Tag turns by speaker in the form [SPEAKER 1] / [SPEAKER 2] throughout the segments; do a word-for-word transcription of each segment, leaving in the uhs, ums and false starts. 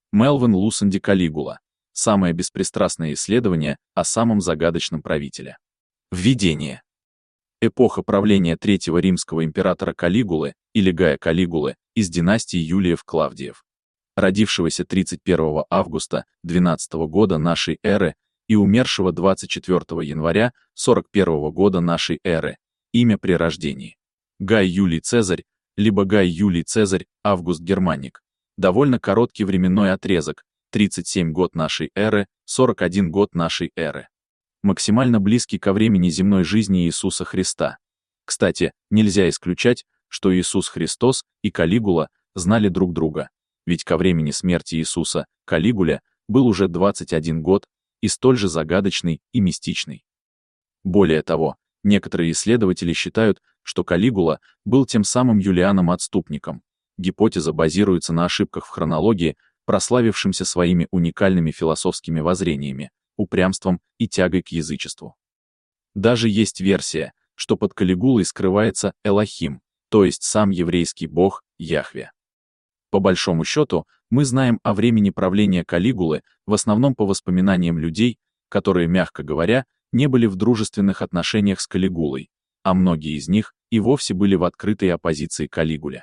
[SPEAKER 1] Мелвин Лусанди Калигула. Самое беспристрастное исследование о самом загадочном правителе. Введение. Эпоха правления третьего римского императора Калигулы или Гая Калигулы из династии Юлиев-Клавдиев, родившегося тридцать первого августа двенадцатого года нашей эры и умершего двадцать четвёртого января сорок первого года нашей эры. Имя при рождении. Гай Юлий Цезарь, либо Гай Юлий Цезарь Август Германик. Довольно короткий временной отрезок, тридцать семь год нашей эры, сорок один год нашей эры. Максимально близкий ко времени земной жизни Иисуса Христа. Кстати, нельзя исключать, что Иисус Христос и Калигула знали друг друга, ведь ко времени смерти Иисуса Калигуле был уже двадцать один год и столь же загадочный и мистичный. Более того, некоторые исследователи считают, что Калигула был тем самым Юлианом-отступником. Гипотеза базируется на ошибках в хронологии, прославившимся своими уникальными философскими воззрениями, упрямством и тягой к язычеству. Даже есть версия, что под Калигулой скрывается Элохим, то есть сам еврейский бог Яхве. По большому счету, мы знаем о времени правления Калигулы в основном по воспоминаниям людей, которые, мягко говоря, не были в дружественных отношениях с Калигулой, а многие из них и вовсе были в открытой оппозиции Калигуле.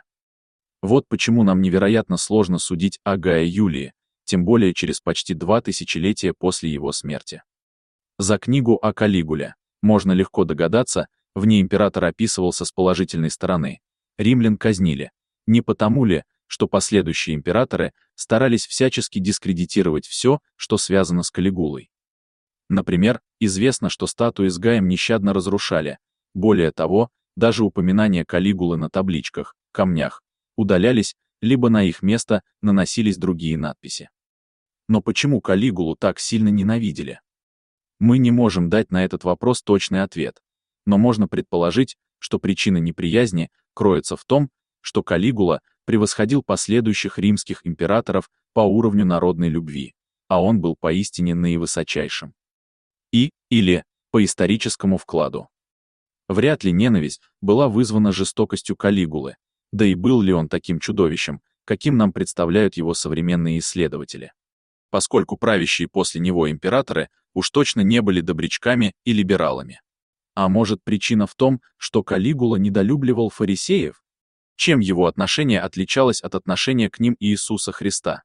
[SPEAKER 1] Вот почему нам невероятно сложно судить о Гае Юлии, тем более через почти два тысячелетия после его смерти. За книгу о Калигуле можно легко догадаться, в ней император описывался с положительной стороны. Римлян казнили. Не потому ли, что последующие императоры старались всячески дискредитировать все, что связано с Калигулой. Например, известно, что статуи с Гаем нещадно разрушали. Более того, даже упоминания Калигулы на табличках, камнях, удалялись, либо на их место наносились другие надписи. Но почему Калигулу так сильно ненавидели? Мы не можем дать на этот вопрос точный ответ, но можно предположить, что причина неприязни кроется в том, что Калигула превосходил последующих римских императоров по уровню народной любви, а он был поистине наивысочайшим. И, или, по историческому вкладу. Вряд ли ненависть была вызвана жестокостью Калигулы, да и был ли он таким чудовищем, каким нам представляют его современные исследователи. Поскольку правящие после него императоры уж точно не были добрячками и либералами. А может, причина в том, что Калигула недолюбливал фарисеев? Чем его отношение отличалось от отношения к ним Иисуса Христа?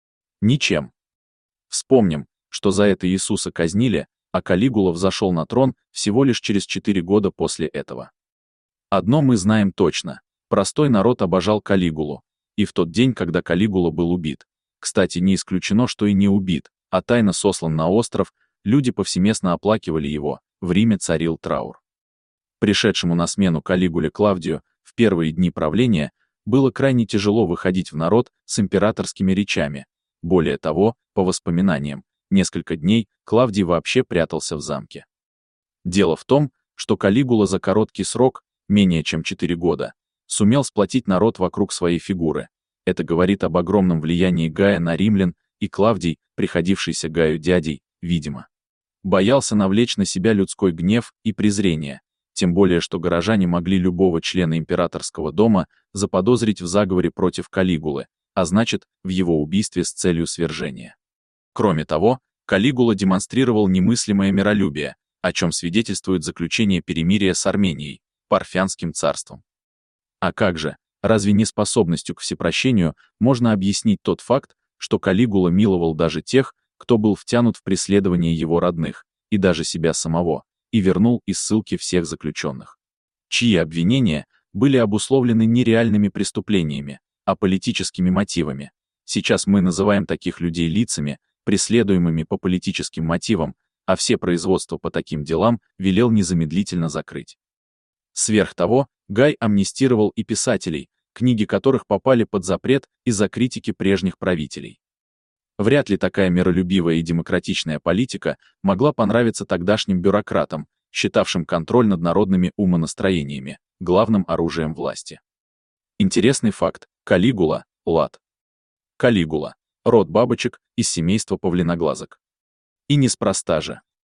[SPEAKER 1] Ничем. Вспомним, что за это Иисуса казнили, а Калигула взошел на трон всего лишь через четыре года после этого. Одно мы знаем точно. Простой народ обожал Калигулу, и в тот день, когда Калигула был убит, кстати, не исключено, что и не убит, а тайно сослан на остров, люди повсеместно оплакивали его, в Риме царил траур. Пришедшему на смену Калигуле Клавдию в первые дни правления было крайне тяжело выходить в народ с императорскими речами. Более того, по воспоминаниям, несколько дней Клавдий вообще прятался в замке. Дело в том, что Калигула за короткий срок, менее чем четыре года, сумел сплотить народ вокруг своей фигуры. Это говорит об огромном влиянии Гая на римлян, и Клавдий, приходившийся Гаю дядей, видимо, боялся навлечь на себя людской гнев и презрение, тем более что горожане могли любого члена императорского дома заподозрить в заговоре против Калигулы, а значит, в его убийстве с целью свержения. Кроме того, Калигула демонстрировал немыслимое миролюбие, о чем свидетельствует заключение перемирия с Арменией, Парфянским царством. А как же, разве не способностью к всепрощению можно объяснить тот факт, что Калигула миловал даже тех, кто был втянут в преследование его родных, и даже себя самого, и вернул из ссылки всех заключенных, чьи обвинения были обусловлены не реальными преступлениями, а политическими мотивами. Сейчас мы называем таких людей лицами, преследуемыми по политическим мотивам, а все производства по таким делам велел незамедлительно закрыть. Сверх того, Гай амнистировал и писателей, книги которых попали под запрет из-за критики прежних правителей. Вряд ли такая миролюбивая и демократичная политика могла понравиться тогдашним бюрократам, считавшим контроль над народными умонастроениями главным оружием власти. Интересный факт. Калигула, лат. Калигула, род бабочек из семейства павлиноглазок. И неспроста же.